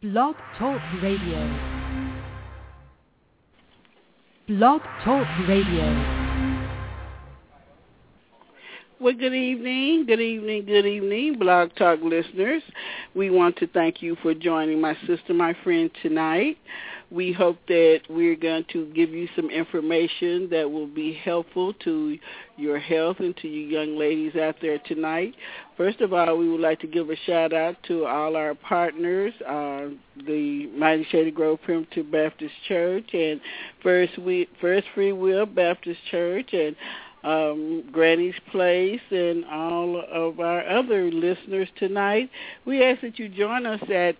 Blog Talk Radio. Blog Talk Radio. Well, good evening, Blog Talk listeners. We want to thank you for joining my sister, my friend, tonight. We hope that we're going to give you some information that will be helpful to your health and to you young ladies out there tonight. First of all, we would like to give a shout-out to all our partners, the Mighty Shady Grove Primitive Baptist Church and First Free Will Baptist Church and Granny's Place, and all of our other listeners tonight. We ask that you join us at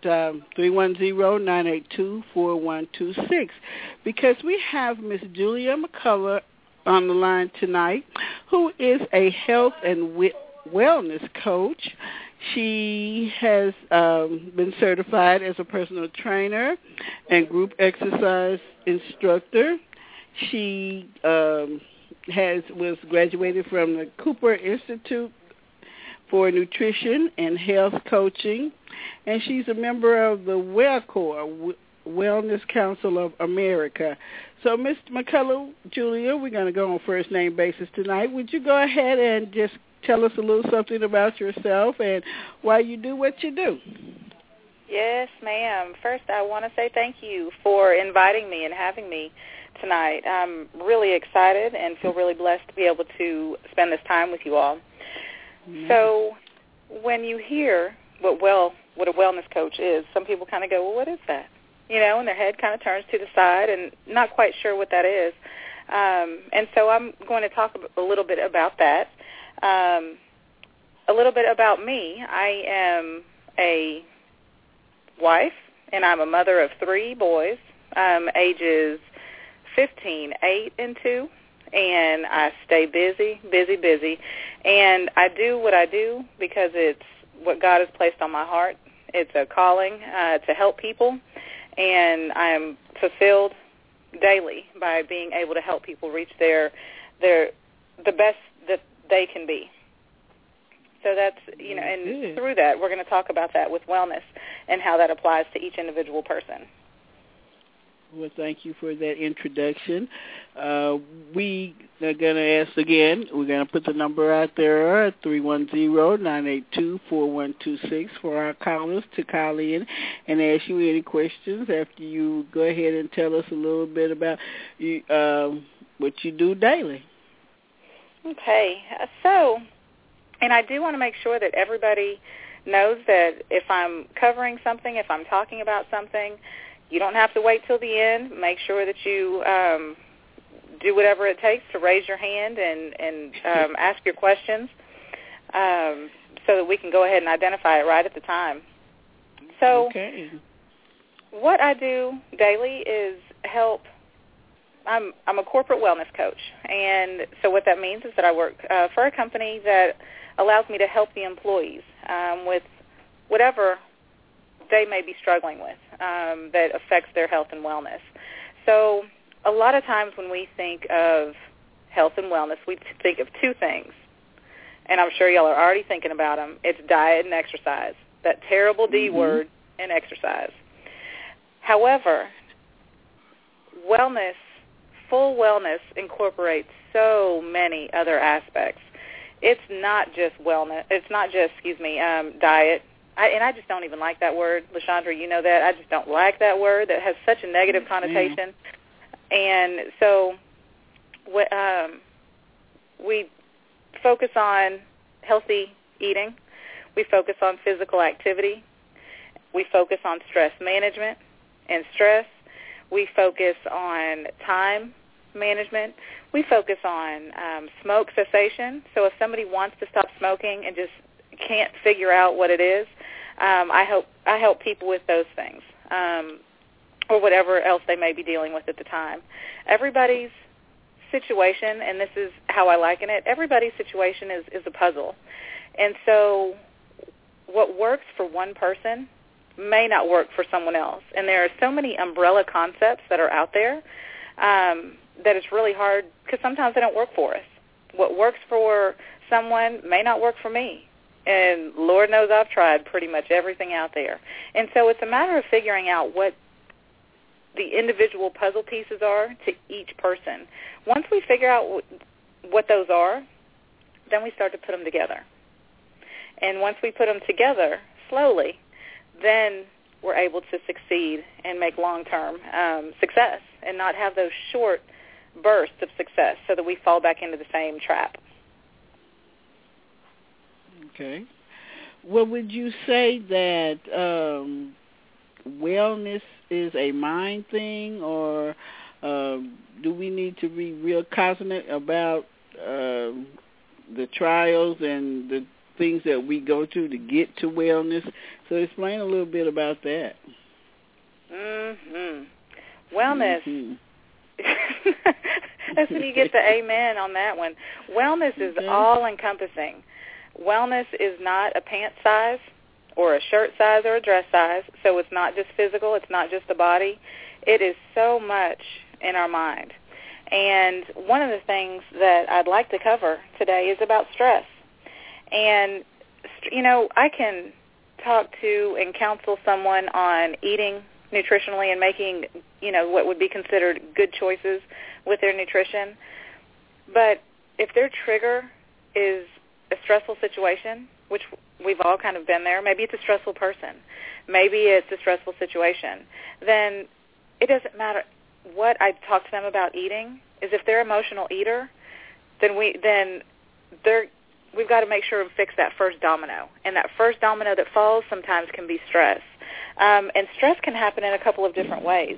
310-982-4126 because we have Miss Julia McCullough on the line tonight, who is a health and wellness coach. She has been certified as a personal trainer and group exercise instructor. She was graduated from the Cooper Institute for Nutrition and Health Coaching, and she's a member of the WellCore, Wellness Council of America. So, Ms. McCullough, Julia, we're going to go on first name basis tonight. Would you go ahead and just tell us a little something about yourself and why you do what you do? Yes, ma'am. First, I want to say thank you for inviting me and having me tonight. I'm really excited and feel really blessed to be able to spend this time with you all. Mm-hmm. So when you hear what a wellness coach is, some people kind of go, well, what is that? You know, and their head kind of turns to the side and not quite sure what that is. And so I'm going to talk a little bit about that. A little bit about me. I am a wife, and I'm a mother of 3 boys, ages 15, 8, and 2, and I stay busy. And I do what I do because it's what God has placed on my heart. It's a calling to help people, and I am fulfilled daily by being able to help people reach the best that they can be. So that's, you know, and through that, we're going to talk about that with wellness and how that applies to each individual person. Well, thank you for that introduction. We are going to ask again, we're going to put the number out there at 310-982-4126 for our callers to call in and ask you any questions after you go ahead and tell us a little bit about what you do daily. Okay. So, and I do want to make sure that everybody knows that if I'm covering something, if I'm talking about something, you don't have to wait till the end. Make sure that you do whatever it takes to raise your hand and ask your questions so that we can go ahead and identify it right at the time. So what I do daily is help. I'm a corporate wellness coach, and so what that means is that I work for a company that allows me to help the employees with whatever they may be struggling with that affects their health and wellness. So a lot of times when we think of health and wellness, we think of 2 things, and I'm sure y'all are already thinking about them. It's diet and exercise, that terrible D word, and exercise. However, full wellness incorporates so many other aspects. It's not just wellness. It's not just, diet. I just don't even like that word. LaShondra, you know that. I just don't like that word. That has such a negative connotation. And so we focus on healthy eating. We focus on physical activity. We focus on stress management and stress. We focus on time management. We focus on smoke cessation. So if somebody wants to stop smoking and just can't figure out what it is, I help people with those things, or whatever else they may be dealing with at the time. Everybody's situation, and this is how I liken it, everybody's situation is a puzzle. And so what works for one person may not work for someone else. And there are so many umbrella concepts that are out there that it's really hard, because sometimes they don't work for us. What works for someone may not work for me. And Lord knows I've tried pretty much everything out there. And so it's a matter of figuring out what the individual puzzle pieces are to each person. Once we figure out what those are, then we start to put them together. And once we put them together slowly, then we're able to succeed and make long-term success and not have those short bursts of success so that we fall back into the same trap. Okay. Well, would you say that wellness is a mind thing, or do we need to be real cognizant about the trials and the things that we go to get to wellness? So explain a little bit about that. Wellness. That's when you get the amen on that one. Wellness is all-encompassing. Wellness is not a pant size or a shirt size or a dress size, so it's not just physical, it's not just the body. It is so much in our mind. And one of the things that I'd like to cover today is about stress. And, you know, I can talk to and counsel someone on eating nutritionally and making, you know, what would be considered good choices with their nutrition. But if their trigger is a stressful situation, which we've all kind of been there, maybe it's a stressful person, maybe it's a stressful situation, then it doesn't matter what I talk to them about eating. Is if they're an emotional eater, then we've got to make sure and fix that first domino. And that first domino that falls sometimes can be stress. And stress can happen in a couple of different ways.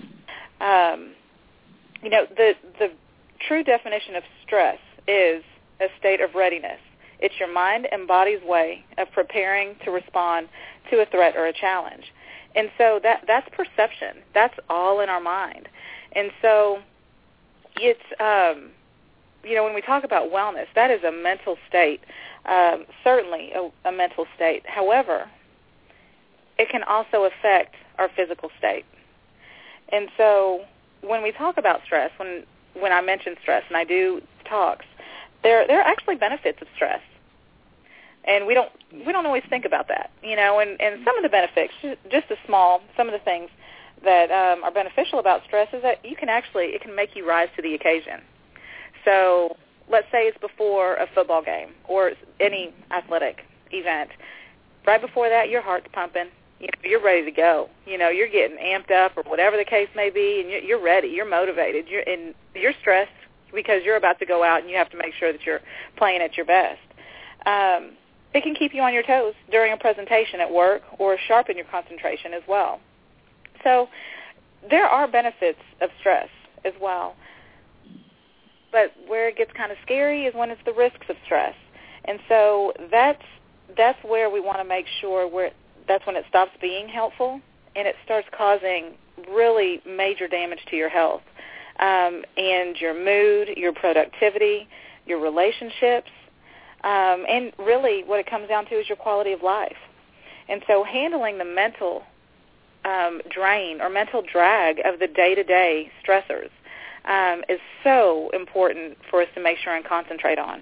You know, the true definition of stress is a state of readiness. It's your mind and body's way of preparing to respond to a threat or a challenge. And so that's perception. That's all in our mind. And so it's, you know, when we talk about wellness, that is a mental state, certainly a mental state. However, it can also affect our physical state. And so when we talk about stress, when I mention stress, and I do talks, there are actually benefits of stress. And we don't always think about that, you know, and some of the benefits, just some of the things that are beneficial about stress is that it can make you rise to the occasion. So let's say it's before a football game or any athletic event. Right before that, your heart's pumping. You know, you're ready to go. You know, you're getting amped up or whatever the case may be, and you're ready. You're motivated. You're stressed because you're about to go out and you have to make sure that you're playing at your best. It can keep you on your toes during a presentation at work or sharpen your concentration as well. So there are benefits of stress as well. But where it gets kind of scary is when it's the risks of stress. And so that's where we want to make sure that's when it stops being helpful and it starts causing really major damage to your health and your mood, your productivity, your relationships, and really what it comes down to is your quality of life. And so handling the mental drain or mental drag of the day-to-day stressors is so important for us to make sure and concentrate on.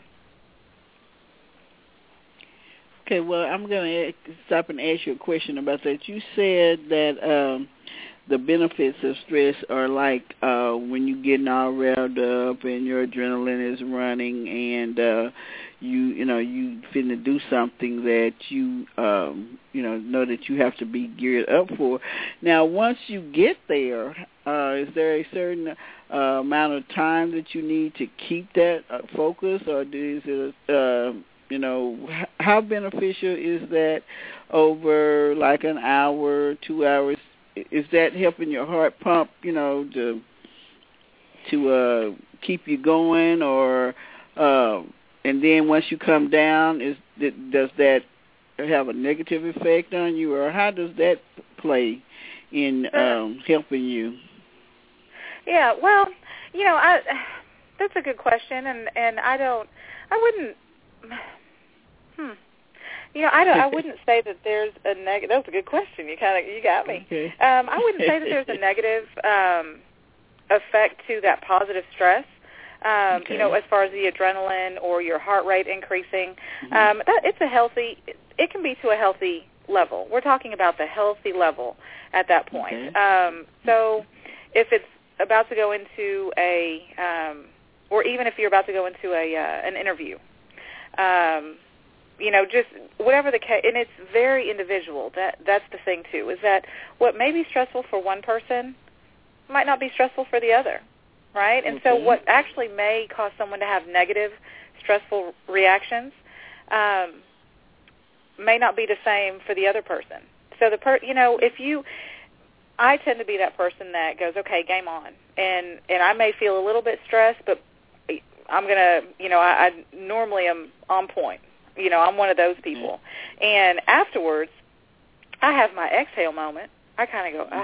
Okay, well, I'm going to stop and ask you a question about that. You said that the benefits of stress are like when you're getting all revved up and your adrenaline is running and you finna do something that you know that you have to be geared up for. Now, once you get there, is there a certain amount of time that you need to keep that focus, or is it how beneficial is that over like an hour, 2 hours? Is that helping your heart pump, to keep you going, or and then once you come down, does that have a negative effect on you, or how does that play in helping you? Yeah, well, that's a good question, and I wouldn't say that there's a negative. That was a good question. You got me. Okay. I wouldn't say that there's a negative effect to that positive stress. Okay. As far as the adrenaline or your heart rate increasing, it's a healthy. it can be to a healthy level. We're talking about the healthy level at that point. Okay. So if it's about to go into or even if you're about to go into an interview, just whatever the case, and it's very individual. That's the thing too, is that what may be stressful for one person might not be stressful for the other, right? And so what actually may cause someone to have negative, stressful reactions may not be the same for the other person. So I tend to be that person that goes, okay, game on, and I may feel a little bit stressed, but I'm gonna, I normally am on point. I'm one of those people. And afterwards, I have my exhale moment. I kind of go,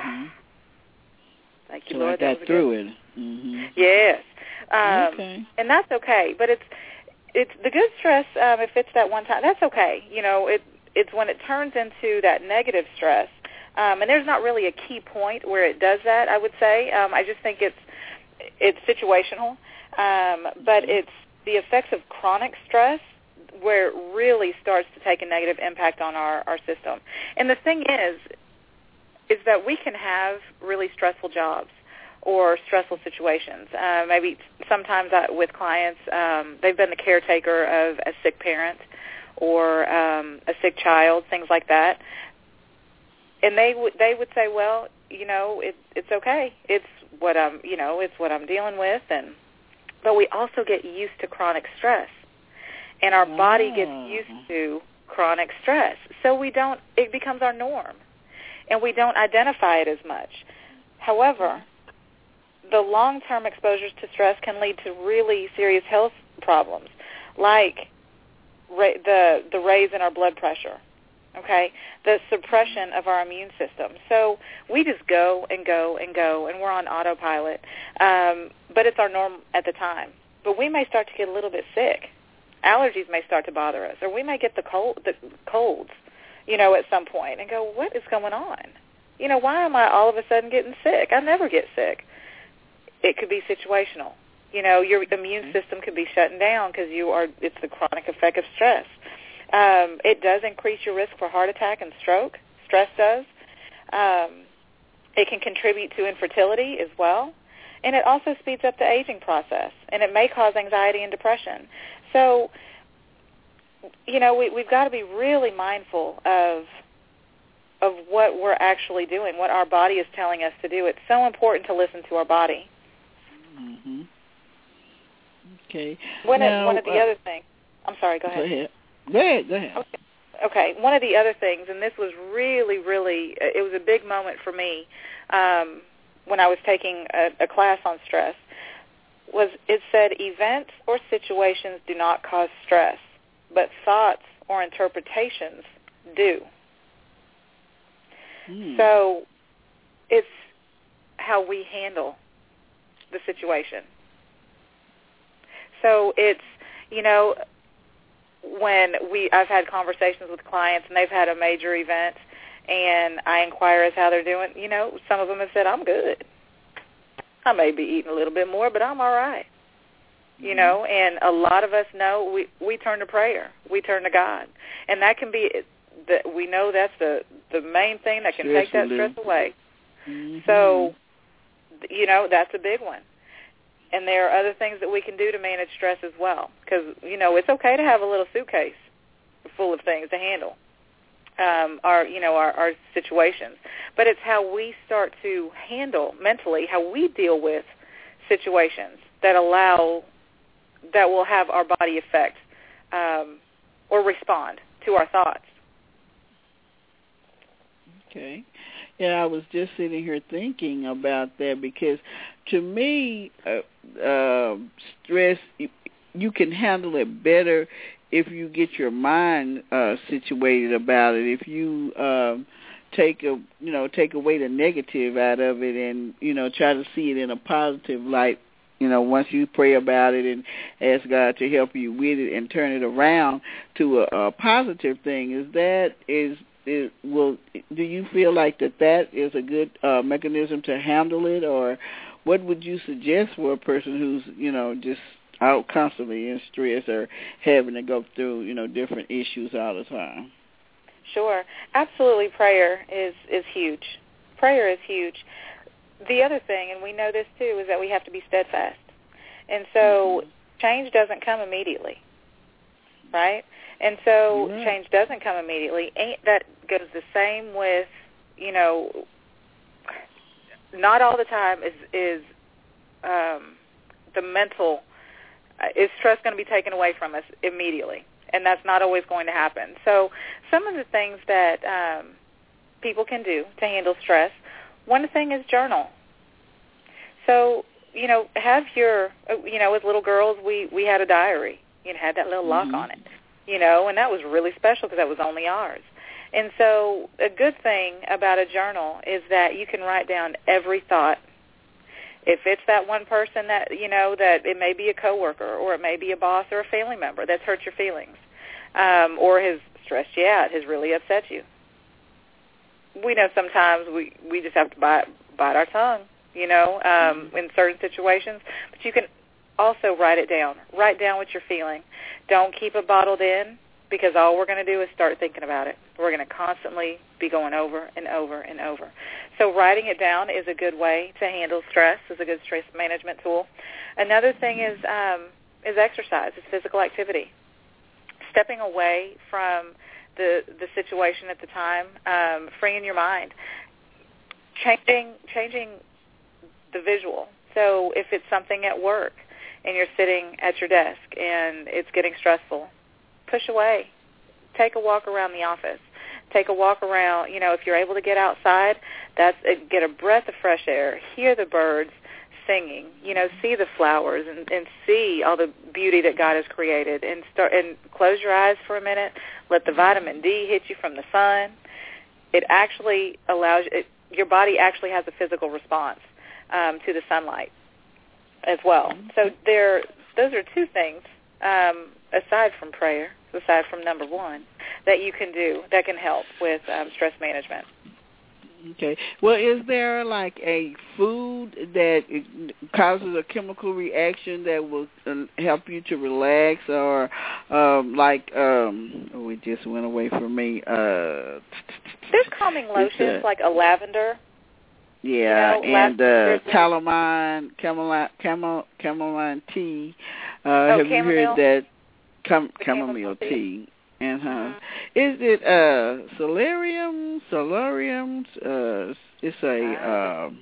thank you, Lord. I got through it. Mm-hmm. Yes. And that's okay. But it's the good stress. If it's that one time, that's okay. It's when it turns into that negative stress. And there's not really a key point where it does that, I would say. I just think it's situational. But it's the effects of chronic stress where it really starts to take a negative impact on our system. And the thing is that we can have really stressful jobs or stressful situations. Maybe sometimes with clients, they've been the caretaker of a sick parent or a sick child, things like that. And they would say, well, it's okay. It's what I'm dealing with, but we also get used to chronic stress. And our body gets used to chronic stress. So it becomes our norm. And we don't identify it as much. However, the long-term exposures to stress can lead to really serious health problems, like the raise in our blood pressure, okay, the suppression of our immune system. So we just go and go and go, and we're on autopilot. But it's our norm at the time. But we may start to get a little bit sick. Allergies may start to bother us, or we may get the colds, at some point and go, what is going on? Why am I all of a sudden getting sick? I never get sick. It could be situational. Your immune system could be shutting down because it's the chronic effect of stress. It does increase your risk for heart attack and stroke. Stress does. It can contribute to infertility as well. And it also speeds up the aging process, and it may cause anxiety and depression. So, we've got to be really mindful of what we're actually doing, what our body is telling us to do. It's so important to listen to our body. Mm-hmm. Okay. One of the other things. I'm sorry. Go ahead. Go ahead. Okay. One of the other things, and this was really, really, it was a big moment for me when I was taking a class on stress. It said events or situations do not cause stress, but thoughts or interpretations do. So it's how we handle the situation. So it's, when I've had conversations with clients and they've had a major event and I inquire as how they're doing, some of them have said, I'm good. I may be eating a little bit more, but I'm all right. And a lot of us know we turn to prayer. We turn to God. And that can be, we know that's the main thing that can take that stress away. Mm-hmm. So, that's a big one. And there are other things that we can do to manage stress as well. Because, it's okay to have a little suitcase full of things to handle our situations. But it's how we start to handle mentally, how we deal with situations that will have our body affect or respond to our thoughts. Okay. Yeah, I was just sitting here thinking about that because to me, stress, you can handle it better if you get your mind situated about it. If you take away the negative out of it and, try to see it in a positive light, once you pray about it and ask God to help you with it and turn it around to a positive thing, do you feel like that is a good mechanism to handle it, or what would you suggest for a person who's, just out constantly in stress or having to go through, different issues all the time? Sure. Absolutely, prayer is huge. Prayer is huge. The other thing, and we know this too, is that we have to be steadfast. And so change doesn't come immediately, right? And so change doesn't come immediately. That goes the same with, not all the time is the mental, is stress going to be taken away from us immediately. And that's not always going to happen. So some of the things that people can do to handle stress, one thing is journal. So, have your, as little girls, we had a diary. Had that little lock on it, and that was really special because that was only ours. And so a good thing about a journal is that you can write down every thought. If it's that one person that, that it may be a coworker or it may be a boss or a family member that's hurt your feelings or has stressed you out, has really upset you. We know sometimes we just have to bite our tongue, in certain situations. But you can also write it down. Write down what you're feeling. Don't keep it bottled in, because all we're going to do is start thinking about it. We're going to constantly be going over and over and over. So writing it down is a good way to handle stress, is a good stress management tool. Another thing is exercise, is physical activity. Stepping away from the situation at the time, freeing your mind, changing the visual. So if it's something at work and you're sitting at your desk and it's getting stressful, push away. Take a walk around the office. Take a walk around, if you're able to get outside, get a breath of fresh air, hear the birds singing, see the flowers and see all the beauty that God has created, and close your eyes for a minute. Let the vitamin D hit you from the sun. It actually allows your body actually has a physical response to the sunlight as well. So those are two things aside from prayer, aside from number one, that you can do that can help with stress management. Okay. Well, is there like a food that causes a chemical reaction that will help you to relax, or it just went away from me. There's calming lotions like a lavender. Yeah, and calamine tea. Have you heard that? Chamomile tea. Is it solarium? It's a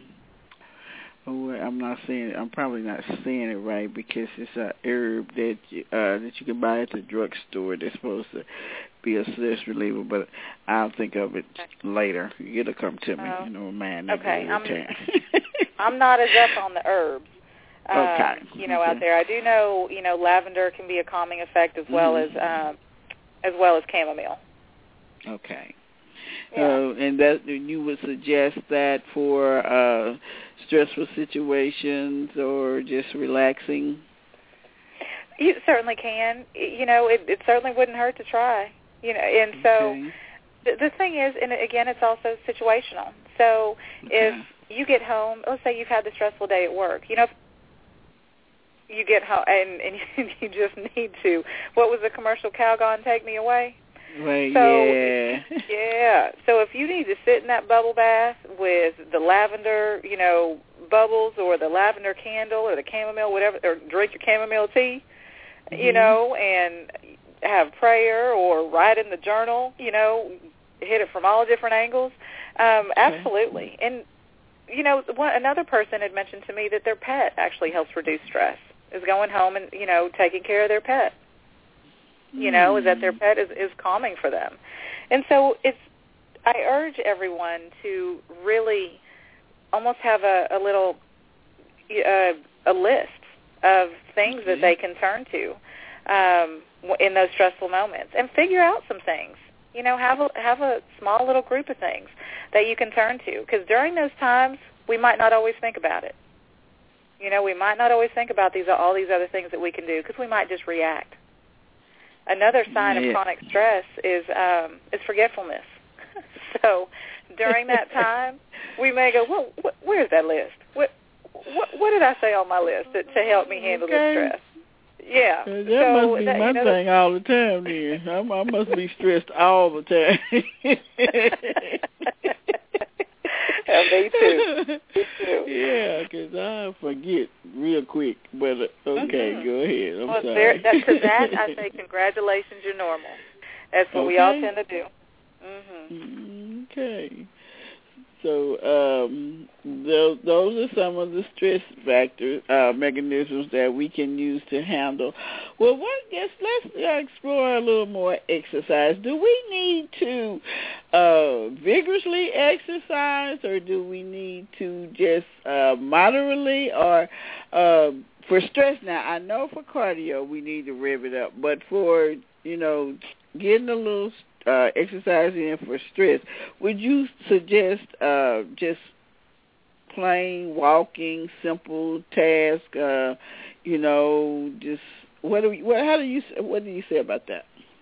I'm probably not saying it right, because it's a herb that you can buy at the drugstore. That's supposed to be a stress reliever, but I'll think of it later. It'll come to me, man. Okay, I'm not as up on the herbs. Out there. I do know, lavender can be a calming effect as well as chamomile. Okay. And that you would suggest that for stressful situations or just relaxing? You certainly can. It certainly wouldn't hurt to try. And so the thing is, and again, it's also situational. So if you get home, let's say you've had the stressful day at work, if you get home and you just need to, what was the commercial, Calgon, Take Me Away? Right, yeah. So if you need to sit in that bubble bath with the lavender, bubbles, or the lavender candle, or the chamomile, whatever, or drink your chamomile tea, and have prayer or write in the journal, hit it from all different angles, absolutely. And, another person had mentioned to me that their pet actually helps reduce stress, is going home and, taking care of their pet. Is that their pet is calming for them. And so I urge everyone to really almost have a little, a list of things that they can turn to in those stressful moments, and figure out some things. Have a small little group of things that you can turn to, because during those times we might not always think about it. We might not always think about all these other things that we can do, because we might just react. Another sign of chronic stress is forgetfulness. So during that time, we may go, well, where's that list? What did I say on my list to help me handle the stress? Yeah. That so must be my thing all the time then. I must be stressed all the time. Me too. Me too. Yeah, because I forget real quick. But okay, go ahead. I'm sorry. To that, I say congratulations, you're normal. That's what we all tend to do. Okay. So those are some of the stress factor mechanisms that we can use to handle. Well, let's explore a little more exercise. Do we need to vigorously exercise, or do we need to just moderately, or for stress? Now, I know for cardio we need to rev it up, but for getting a little exercise in for stress, would you suggest just plain walking, simple task? Just what do you say about that?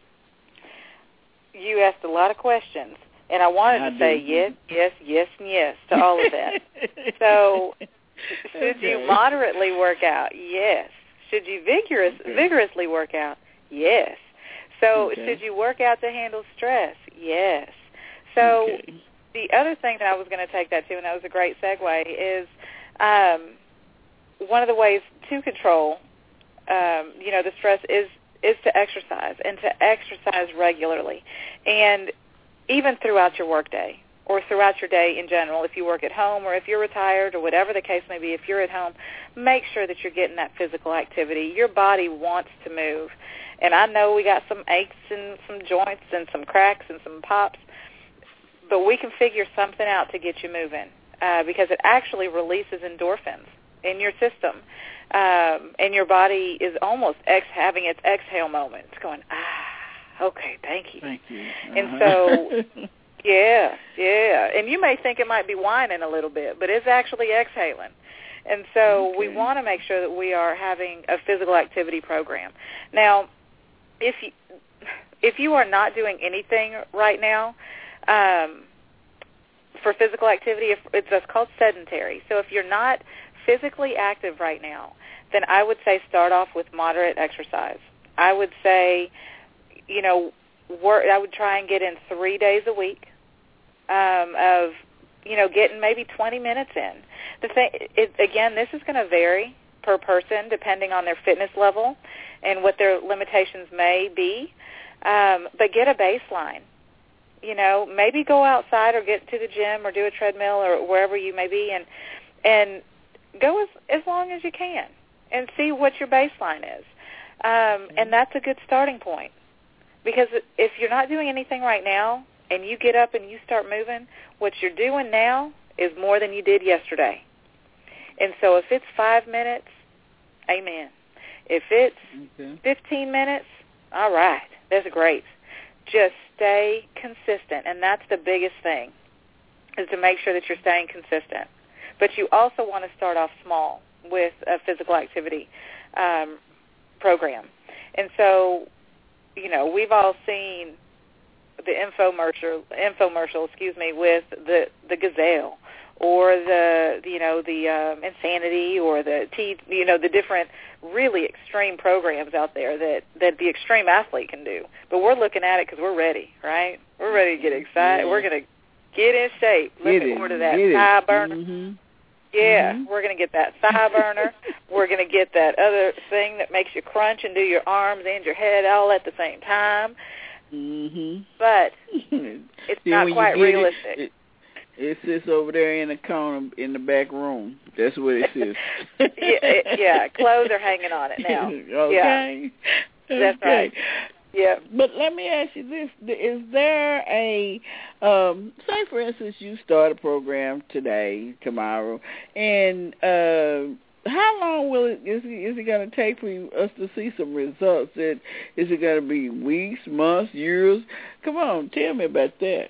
You asked a lot of questions, and I wanted to say yes, yes, yes, and yes to all of that. So, should you moderately work out? Yes. Should you vigorously work out? Yes. So should you work out to handle stress? Yes. So the other thing that I was going to take that to, and that was a great segue, is one of the ways to control, the stress is to exercise, and to exercise regularly. And even throughout your workday or throughout your day in general, if you work at home or if you're retired or whatever the case may be, if you're at home, make sure that you're getting that physical activity. Your body wants to move. And I know we got some aches and some joints and some cracks and some pops, but we can figure something out to get you moving because it actually releases endorphins in your system, and your body is almost having its exhale moment. It's going, okay, thank you. Thank you. And so, yeah. And you may think it might be whining a little bit, but it's actually exhaling. And so we want to make sure that we are having a physical activity program. Now, if you are not doing anything right now for physical activity, it's called sedentary. So if you're not physically active right now, then I would say start off with moderate exercise. I would say, I would try and get in 3 days a week of getting maybe 20 minutes in. The thing, again, this is going to vary per person depending on their fitness level and what their limitations may be. But get a baseline. Maybe go outside or get to the gym or do a treadmill or wherever you may be and go as long as you can and see what your baseline is. And that's a good starting point. Because if you're not doing anything right now and you get up and you start moving, what you're doing now is more than you did yesterday. And so if it's 5 minutes, amen. If it's 15 minutes, all right, that's great. Just stay consistent, and that's the biggest thing, is to make sure that you're staying consistent. But you also want to start off small with a physical activity program. And so, we've all seen the infomercial, with the Gazelle or the Insanity or the different really extreme programs out there that the extreme athlete can do. But we're looking at it because we're ready, right? We're ready to get excited. Yeah. We're going to get in shape. Let me order that thigh burner. Mm-hmm. Yeah, we're going to get that thigh burner. We're going to get that other thing that makes you crunch and do your arms and your head all at the same time. Mm-hmm. But it's not quite realistic. It sits over there in the corner in the back room. That's what it sits. Yeah, clothes are hanging on it now. Okay. Yeah. That's right. Yeah. But let me ask you this. Is there a, say for instance you start a program today, tomorrow, and how long is it going to take for us to see some results? Is it going to be weeks, months, years? Come on, tell me about that.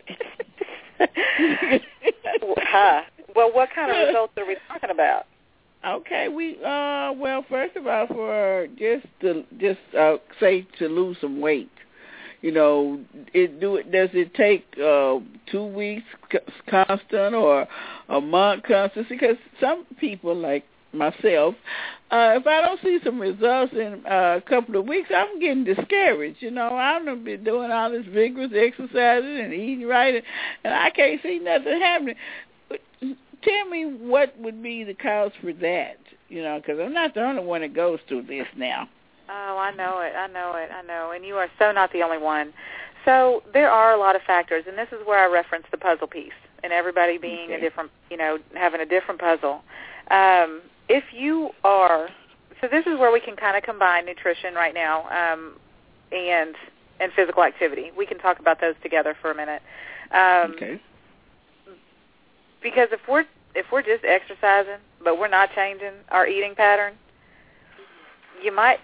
Well, what kind of results are we talking about? Okay, well, first of all, for say to lose some weight, does it take 2 weeks constant or a month constant? Because some people like myself. If I don't see some results in a couple of weeks, I'm getting discouraged. I've been doing all this vigorous exercising and eating right, and I can't see nothing happening. Tell me what would be the cause for that, because I'm not the only one that goes through this now. Oh, I know it. And you are so not the only one. So there are a lot of factors, and this is where I reference the puzzle piece and everybody being a different, having a different puzzle. If you are, so this is where we can kind of combine nutrition right now and physical activity. We can talk about those together for a minute. Okay. Because if we're just exercising, but we're not changing our eating pattern, you might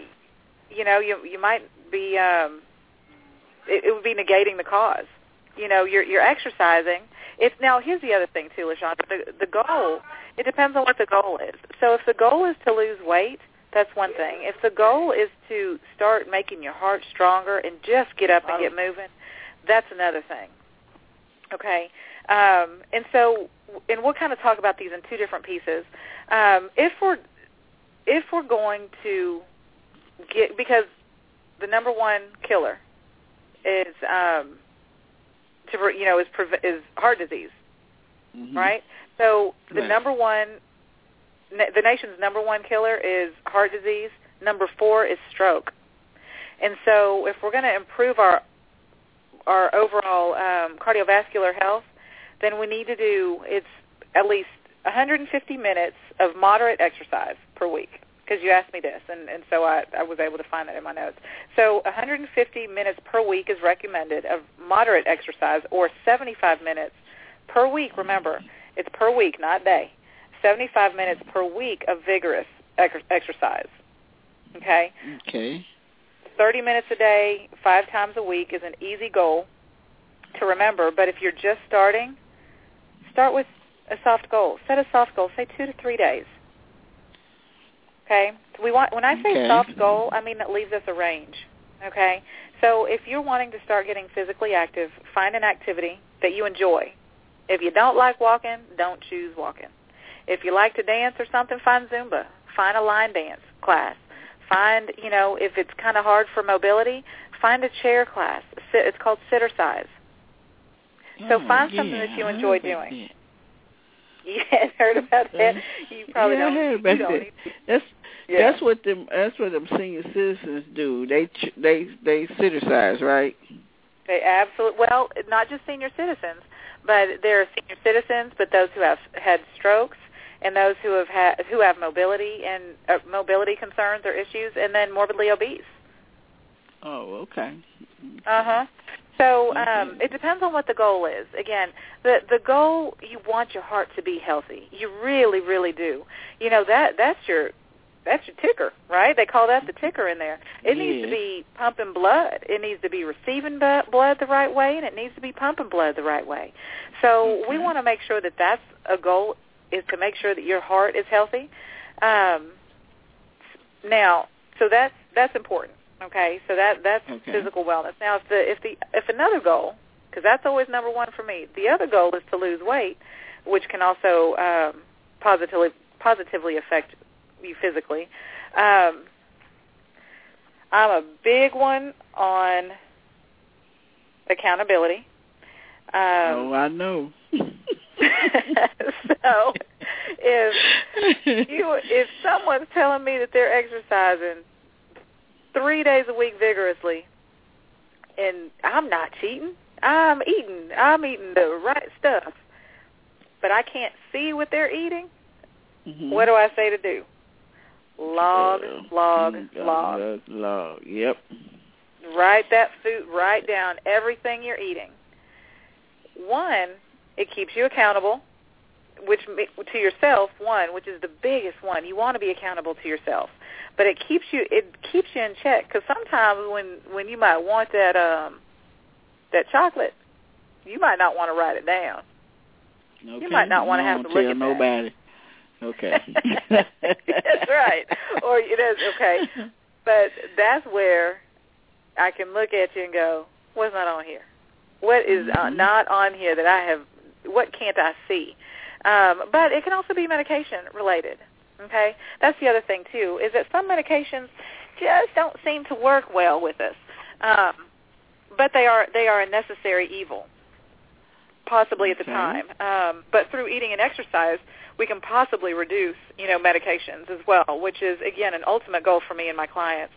be. It would be negating the cause. You're exercising. Now here's the other thing too, LaShawn. The goal. It depends on what the goal is. So if the goal is to lose weight, that's one thing. If the goal is to start making your heart stronger and just get up and get moving, that's another thing. Okay. And we'll kind of talk about these in two different pieces. If we're going to get, because the number one killer is is heart disease, right? So the nation's number one killer is heart disease. Number 4 is stroke. And so if we're going to improve our overall cardiovascular health, then we need to do at least 150 minutes of moderate exercise per week. Because you asked me this, and so I was able to find that in my notes. So 150 minutes per week is recommended of moderate exercise, or 75 minutes per week. Remember, it's per week, not day. 75 minutes per week of vigorous exercise. Okay? Okay. 30 minutes a day, 5 times a week is an easy goal to remember. But if you're just starting, start with a soft goal. Set a soft goal. Say 2 to 3 days. Okay? When I say soft goal, I mean that leaves us a range. Okay? So if you're wanting to start getting physically active, find an activity that you enjoy. If you don't like walking, don't choose walking. If you like to dance or something, find Zumba. Find a line dance class. Find, if it's kind of hard for mobility, find a chair class. It's called Sittercise. So find something that you enjoy doing. You hadn't heard about that? You probably don't. I heard about that. That's what them senior citizens do. They Sittercise, right? They absolutely. Well, not just senior citizens, but there are senior citizens, but those who have had strokes, and those who have mobility and mobility concerns or issues, and then morbidly obese. Oh, okay. So it depends on what the goal is. Again, the goal, you want your heart to be healthy. You really, really do. That's your ticker, right? They call that the ticker in there. It needs to be pumping blood. It needs to be receiving blood the right way, and it needs to be pumping blood the right way. So we want to make sure that that's a goal, is to make sure that your heart is healthy. Now, so that's important. Okay, so that's physical wellness. Now, if another goal, because that's always number one for me, the other goal is to lose weight, which can also positively affect you physically. I'm a big one on accountability. I know. So if someone's telling me that they're exercising 3 days a week vigorously, and I'm not cheating, I'm eating the right stuff, but I can't see what they're eating, what do I say to do? Log. Yep. Write that food, write down everything you're eating. One, it keeps you accountable, to yourself, which is the biggest one. You want to be accountable to yourself. But it keeps you in check, because sometimes when you might want that chocolate, you might not want to write it down. Okay. You might not want to have to look at nobody. That. Okay. That's right. Or it is okay. But that's where I can look at you and go, what's not on here? What is not on here that I have? What can't I see? But it can also be medication related. Okay? That's the other thing, too, is that some medications just don't seem to work well with us. But they are a necessary evil, possibly at the time. But through eating and exercise, we can possibly reduce, medications as well, which is, again, an ultimate goal for me and my clients.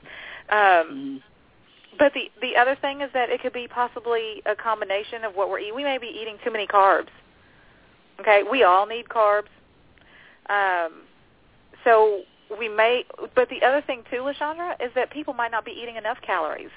But the other thing is that it could be possibly a combination of what we're eating. We may be eating too many carbs. Okay, we all need carbs. So we may, but the other thing too, LaShondra, is that people might not be eating enough calories.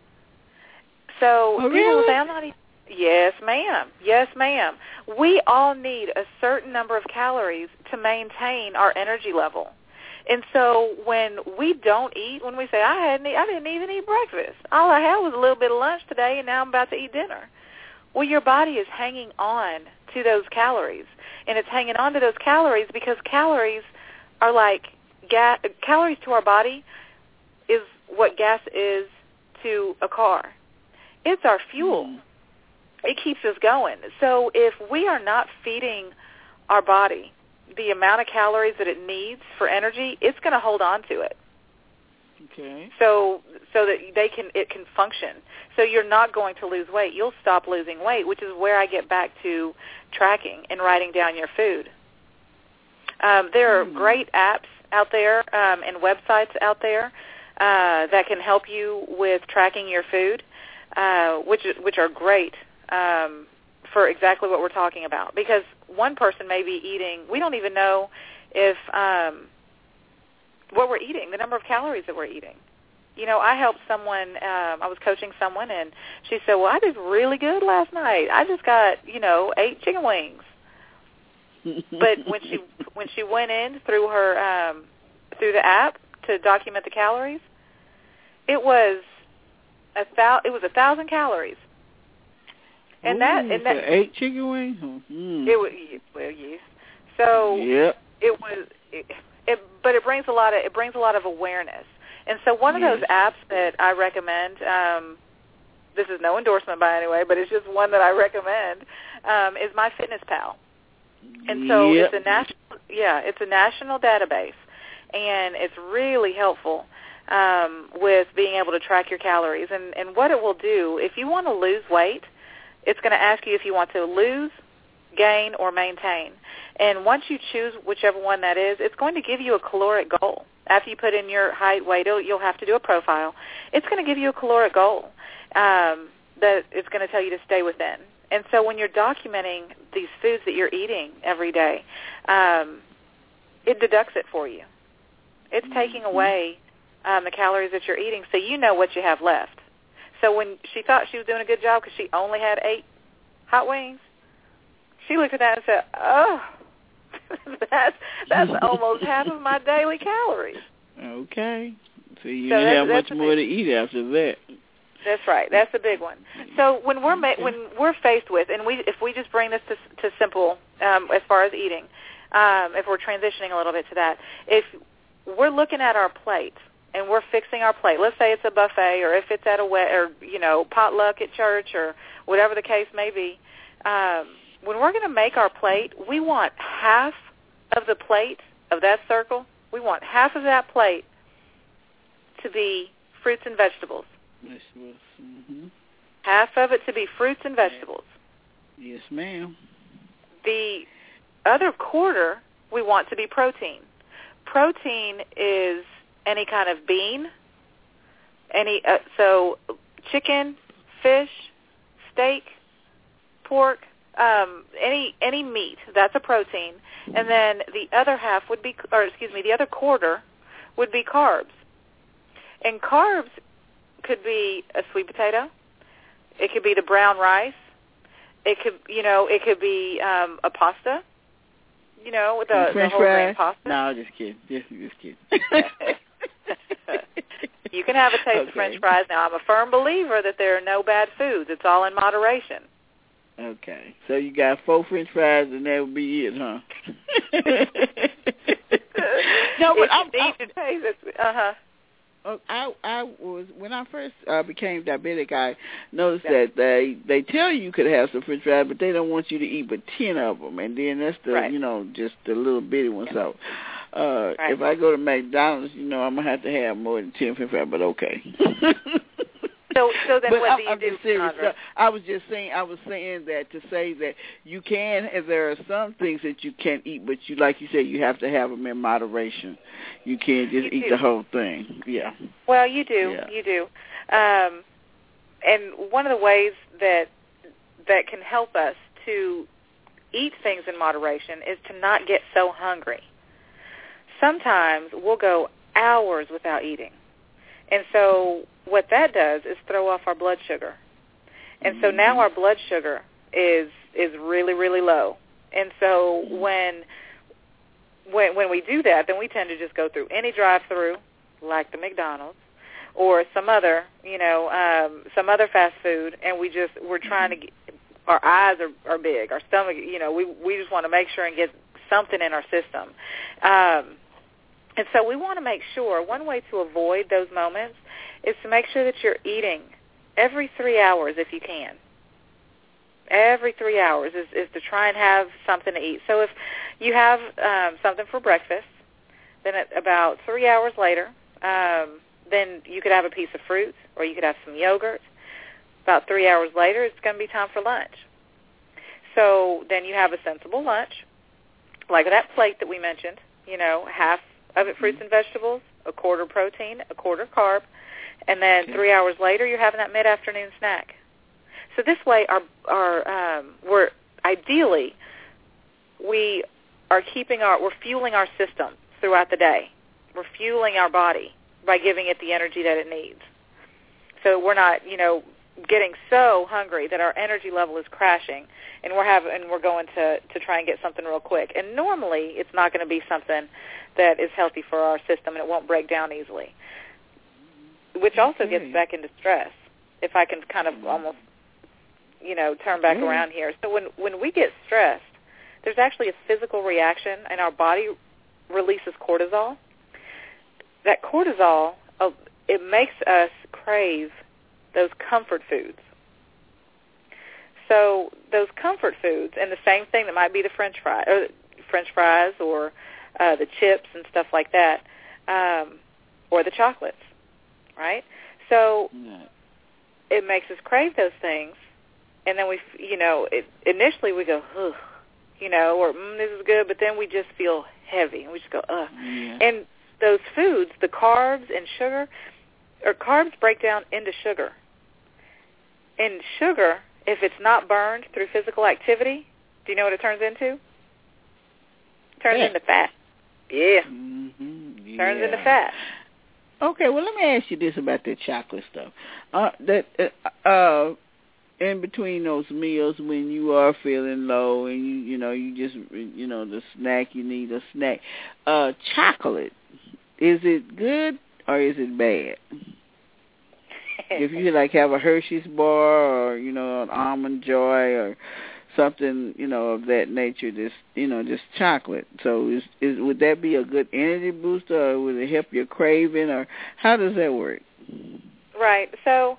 So people will say, I'm not eating. Yes, ma'am. Yes, ma'am. We all need a certain number of calories to maintain our energy level. And so when we don't eat, when we say, I didn't even eat breakfast. All I had was a little bit of lunch today, and now I'm about to eat dinner. Well, your body is hanging on to those calories. And it's hanging on to those calories because calories are like gas. Calories to our body is what gas is to a car. It's our fuel. It keeps us going. So if we are not feeding our body the amount of calories that it needs for energy, it's going to hold on to it. Okay. So that it can function. So you're not going to lose weight. You'll stop losing weight, which is where I get back to tracking and writing down your food. There are great apps out there and websites out there that can help you with tracking your food, which are great for exactly what we're talking about. Because one person may be eating, we don't even know if what we're eating, the number of calories that we're eating. I helped someone, I was coaching someone, and she said, well, I did really good last night. I just got, 8 chicken wings. But when she went in through her through the app to document the calories, it was 1,000 calories. And that 8 chicken wings. It was yes. So it was. But it brings a lot of awareness. And so one of those apps that I recommend, this is no endorsement by any way, but it's just one that I recommend, is MyFitnessPal. And so it's a national database, and it's really helpful with being able to track your calories. And what it will do, if you want to lose weight, it's going to ask you if you want to lose, gain, or maintain. And once you choose whichever one that is, it's going to give you a caloric goal. After you put in your height, weight, you'll have to do a profile. It's going to give you a caloric goal that it's going to tell you to stay within. And so when you're documenting these foods that you're eating every day, it deducts it for you. It's taking away the calories that you're eating, so you know what you have left. So when she thought she was doing a good job because she only had 8 hot wings, she looked at that and said, oh, that's almost half of my daily calories. Okay. So you didn't have much more to eat after that. That's right. That's the big one. So when we're faced with, and if we just bring this to simple as far as eating, if we're transitioning a little bit to that, if we're looking at our plate and we're fixing our plate, let's say it's a buffet, or if it's at a potluck at church, or whatever the case may be, when we're going to make our plate, we want half of the plate of that circle. We want half of that plate to be fruits and vegetables. Vegetables. Mm-hmm. Half of it to be fruits and vegetables. Yes, ma'am. The other quarter we want to be protein. Protein is any kind of bean, so chicken, fish, steak, pork, any meat. That's a protein. And then the other half would be, the other quarter would be carbs. And carbs could be a sweet potato. It could be the brown rice. It could be a pasta. With the whole grain pasta. No, just kidding. Just kidding. You can have a taste of French fries. Now, I'm a firm believer that there are no bad foods. It's all in moderation. Okay. So you got 4 French fries, and that would be it, huh? No, but I need to taste it. I was, when I first became diabetic, I noticed that they tell you could have some French fries, but they don't want you to eat but 10 of them, and then that's the just the little bitty one. So Right. If I go to McDonald's, I'm going to have to have more than 10.55, but okay. So then but what do you I'm do, just serious. Sandra? I was saying that to say that you can, and there are some things that you can't eat, but like you said, you have to have them in moderation. You can't just eat the whole thing. Yeah. Well, you do. Yeah. You do. And one of the ways that can help us to eat things in moderation is to not get so hungry. Sometimes we'll go hours without eating. And so what that does is throw off our blood sugar. And so now our blood sugar is really, really low. And so when we do that, then we tend to just go through any drive-through, like the McDonald's, or some other, some other fast food, and we're trying to get, our eyes are big, our stomach, we just want to make sure and get something in our system. And so we want to make sure, one way to avoid those moments is to make sure that you're eating every 3 hours if you can. Every 3 hours is to try and have something to eat. So if you have something for breakfast, then at about 3 hours later, then you could have a piece of fruit or you could have some yogurt. About 3 hours later, it's going to be time for lunch. So then you have a sensible lunch, like that plate that we mentioned, half of it fruits and vegetables, a quarter protein, a quarter carb, and then 3 hours later you're having that mid-afternoon snack. So this way, we're ideally we're fueling our system throughout the day. We're fueling our body by giving it the energy that it needs. So we're not, getting so hungry that our energy level is crashing, and we're going to try and get something real quick. And normally, it's not going to be something that is healthy for our system, and it won't break down easily. Which also gets back into stress. If I can kind of almost, turn back around here. So when we get stressed, there's actually a physical reaction, and our body releases cortisol. That cortisol, it makes us crave those comfort foods. So those comfort foods, and the same thing that might be the French fries or the chips and stuff like that, or the chocolates, right? So it makes us crave those things, and then initially we go, ugh, or this is good, but then we just feel heavy, and we just go, ugh. Yeah. And those foods, the carbs and sugar, or carbs break down into sugar. And sugar, if it's not burned through physical activity, do you know what it turns into? It turns into fat. Yeah. Mm-hmm. Turns into fat. Okay, well, let me ask you this about that chocolate stuff. In between those meals when you are feeling low and you just the snack, you need a snack. Chocolate, is it good or is it bad? If you have a Hershey's bar or an Almond Joy or something of that nature, just chocolate. So would that be a good energy booster, or would it help your craving, or how does that work? Right. So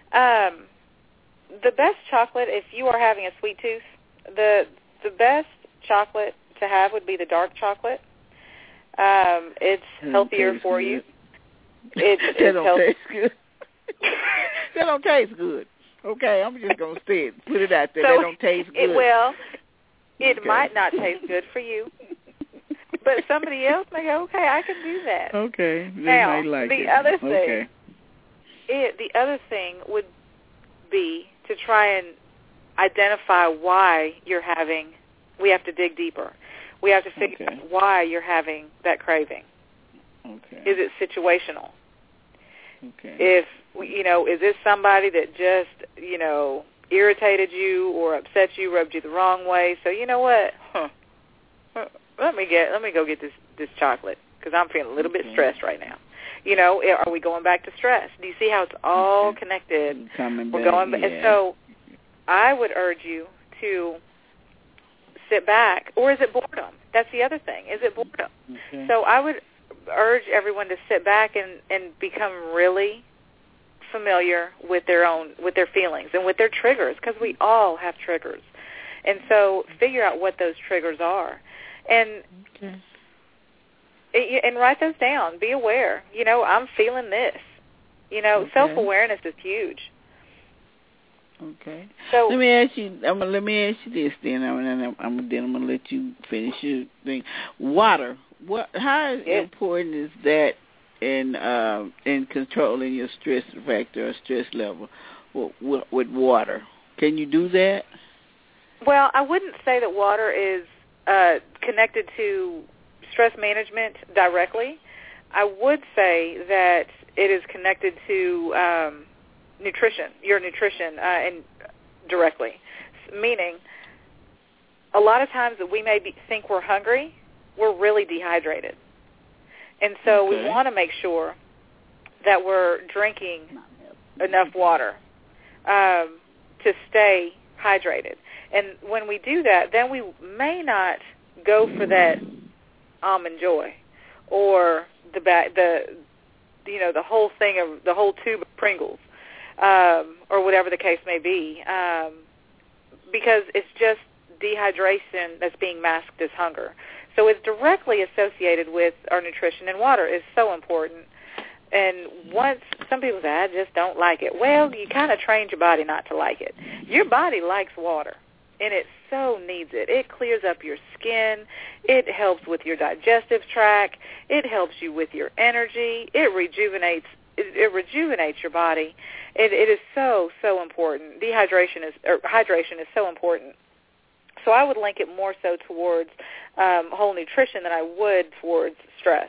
the best chocolate, if you are having a sweet tooth, the best chocolate to have would be the dark chocolate. It's healthier for you. That don't taste good. That don't taste good. Okay, I'm just going to say it. Put it out there. That don't taste good. It might not taste good for you. But somebody else may go, okay, I can do that. Okay. They now, might like the it. Other thing, the other thing would be to try and identify why you're having, we have to dig deeper. We have to figure out why you're having that craving. Okay. Is it situational? Okay. If, is this somebody that just, irritated you or upset you, rubbed you the wrong way? So you know what? Let me go get this chocolate because I'm feeling a little bit stressed right now. Are we going back to stress? Do you see how it's all connected? We're going back. And so I would urge you to sit back, or is it boredom? That's the other thing. Is it boredom? Okay. So I would urge everyone to sit back and become really familiar with their feelings and with their triggers, because we all have triggers. And so figure out what those triggers are. And and write those down. Be aware. I'm feeling this. Okay. Self-awareness is huge. Okay. So let me ask you this then. I'm gonna let you finish your thing. Water. How important is that in controlling your stress factor or stress level with water? Can you do that? Well, I wouldn't say that water is connected to stress management directly. I would say that it is connected to your nutrition, and directly. Meaning, a lot of times that we may think we're hungry, we're really dehydrated. And so we want to make sure that we're drinking enough water to stay hydrated. And when we do that, then we may not go for that Almond Joy or the whole thing of the whole tube of Pringles, or whatever the case may be, because it's just dehydration that's being masked as hunger. So it's directly associated with our nutrition, and water is so important. And once some people say, I just don't like it. Well, you kind of trained your body not to like it. Your body likes water, and it so needs it. It clears up your skin. It helps with your digestive tract. It helps you with your energy. It rejuvenates your body. It is so important. Hydration is so important. So I would link it more so towards whole nutrition than I would towards stress.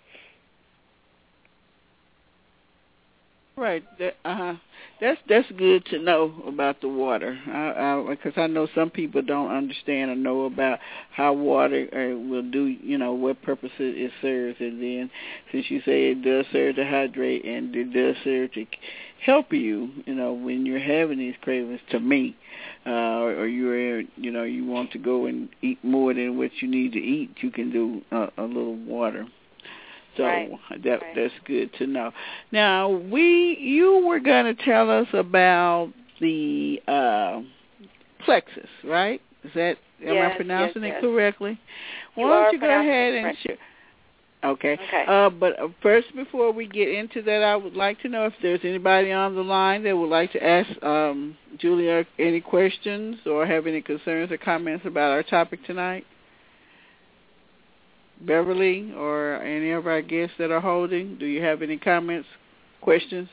Right. That's good to know about the water, because I know some people don't understand or know about how water will do, what purpose it serves. And then, since you say it does serve to hydrate and it does serve to help you, when you're having these cravings, to me, or you're, you want to go and eat more than what you need to eat, you can do a little water. So that's good to know. Now, you were going to tell us about the plexus, right? Am I pronouncing it correctly? Why don't you go ahead and share? Okay. But first, before we get into that, I would like to know if there's anybody on the line that would like to ask Julia any questions or have any concerns or comments about our topic tonight. Beverly or any of our guests that are holding, do you have any comments, questions?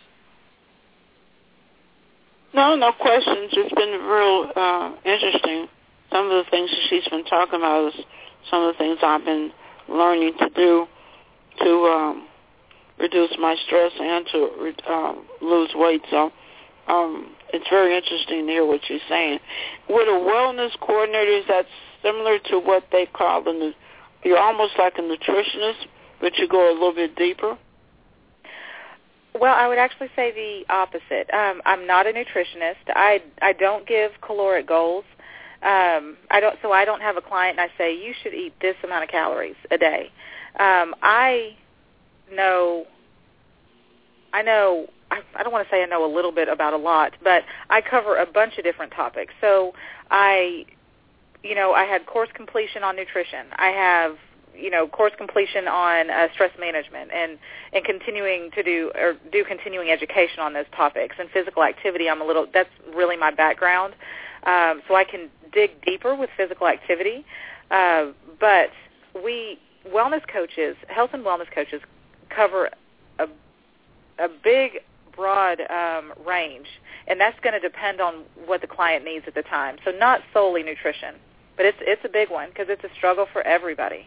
No questions. It's been real interesting. Some of the things that she's been talking about is some of the things I've been learning to do to reduce my stress and to lose weight. So it's very interesting to hear what she's saying. With a wellness coordinator, is that similar to what they call you're almost like a nutritionist, but you go a little bit deeper? Well, I would actually say the opposite. I'm not a nutritionist. I don't give caloric goals. I don't have a client and I say you should eat this amount of calories a day. I don't want to say I know a little bit about a lot, but I cover a bunch of different topics. So I had course completion on nutrition. I have, course completion on stress management and continuing to do continuing education on those topics. And physical activity, that's really my background. So I can dig deeper with physical activity. But wellness coaches, health and wellness coaches, cover a big, broad range. And that's going to depend on what the client needs at the time. So not solely nutrition. But it's a big one because it's a struggle for everybody.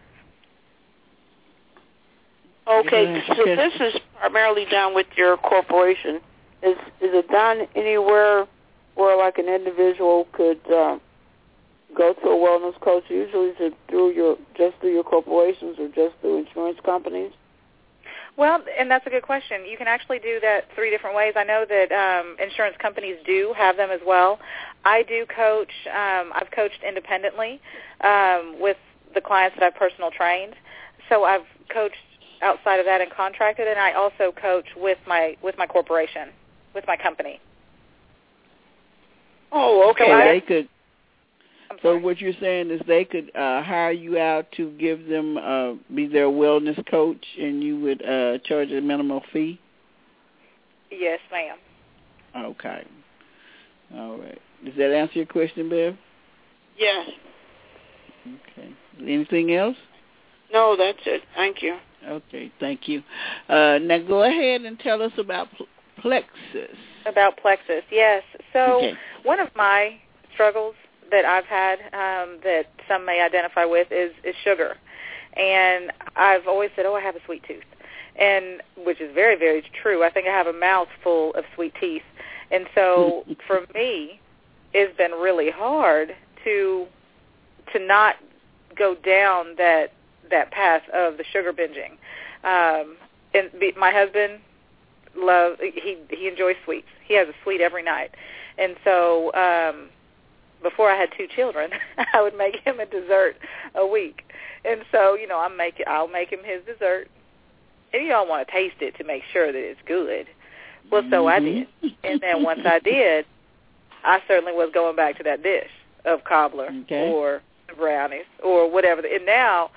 Okay, so this is primarily done with your corporation. Is it done anywhere where like an individual could go to a wellness coach? Usually is it through your corporations or just through insurance companies? Well, and that's a good question. You can actually do that 3 different ways. I know that insurance companies do have them as well. I do coach. I've coached independently with the clients that I've personal trained. So I've coached outside of that and contracted, and I also coach with my corporation, with my company. Oh, okay. So what you're saying is they could hire you out to give them, be their wellness coach, and you would charge a minimal fee? Yes, ma'am. Okay. All right. Does that answer your question, Bev? Yes. Okay. Anything else? No, that's it. Thank you. Okay, thank you. Now go ahead and tell us about Plexus. About Plexus, yes. So one of my struggles that I've had that some may identify with is sugar. And I've always said, I have a sweet tooth, and which is very, very true. I think I have a mouth full of sweet teeth. And so for me, it's been really hard to not go down that path of the sugar binging. And my husband he enjoys sweets. He has a sweet every night. And so before I had 2 children, I would make him a dessert a week. And so, I'll make him his dessert. And you don't want to taste it to make sure that it's good. Well, so I did. And then once I did, I certainly was going back to that dish of cobbler or brownies or whatever. And now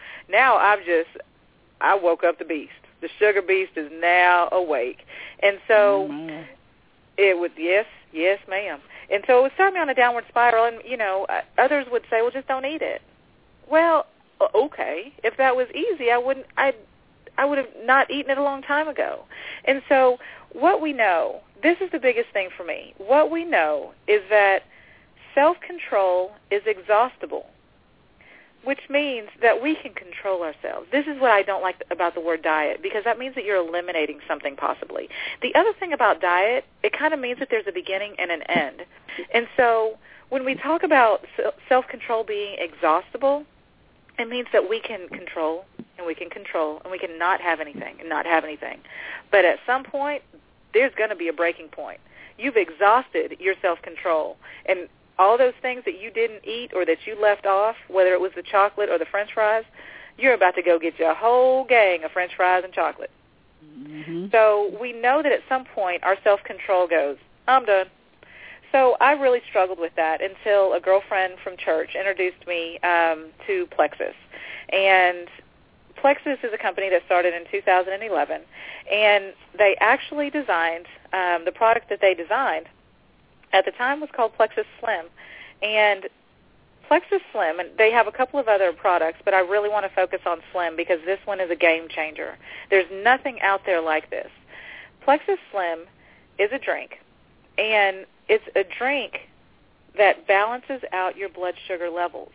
I woke up the beast. The sugar beast is now awake. And so it would, yes, ma'am. And so it would start me on a downward spiral. And, others would say, well, just don't eat it. Well, okay. If that was easy, I would have not eaten it a long time ago. And so what we know, this is the biggest thing for me. What we know is that self-control is exhaustible, which means that we can control ourselves. This is what I don't like about the word diet, because that means that you're eliminating something possibly. The other thing about diet, it kind of means that there's a beginning and an end. And so when we talk about self-control being exhaustible, it means that we can control and we can control and we can not have anything and not have anything. But at some point, there's going to be a breaking point. You've exhausted your self-control. And all those things that you didn't eat or that you left off, whether it was the chocolate or the French fries, you're about to go get your whole gang of French fries and chocolate. Mm-hmm. So we know that at some point our self-control goes, I'm done. So I really struggled with that until a girlfriend from church introduced me to Plexus. And Plexus is a company that started in 2011, and they actually designed, the product that they designed at the time was called Plexus Slim. And Plexus Slim, and they have a couple of other products, but I really want to focus on Slim because this one is a game changer. There's nothing out there like this. Plexus Slim is a drink, and it's a drink that balances out your blood sugar levels.